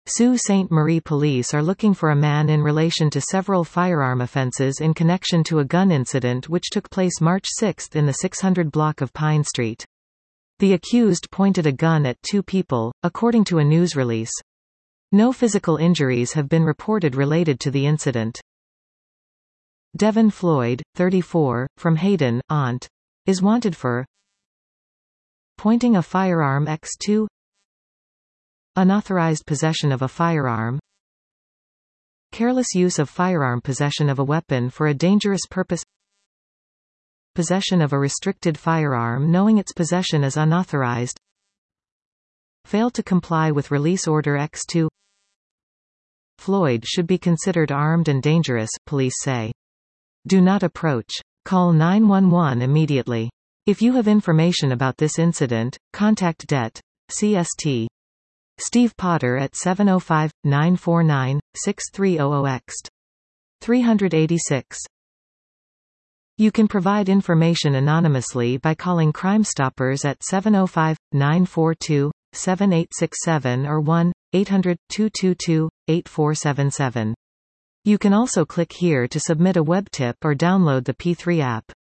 Sault Ste. Marie police are looking for a man in relation to several firearm offences in connection to a gun incident which took place March 6 in the 600 block of Pine Street. The accused pointed a gun at two people, according to a news release. No physical injuries have been reported related to the incident. Devin Floyd, 34, from Hayden, Ont, is wanted for pointing a firearm x2, unauthorized possession of a firearm, careless use of firearm, possession of a weapon for a dangerous purpose, possession of a restricted firearm knowing its possession is unauthorized, fail to comply with release order x2. Floyd should be considered armed and dangerous, police say. Do not approach. Call 911 immediately. If you have information about this incident, contact DET, CST. Steve Potter at 705-949-6300 386. You can provide information anonymously by calling Crime Stoppers at 705-942-7867 or 1-800-222-8477. You can also click here to submit a web tip or download the P3 app.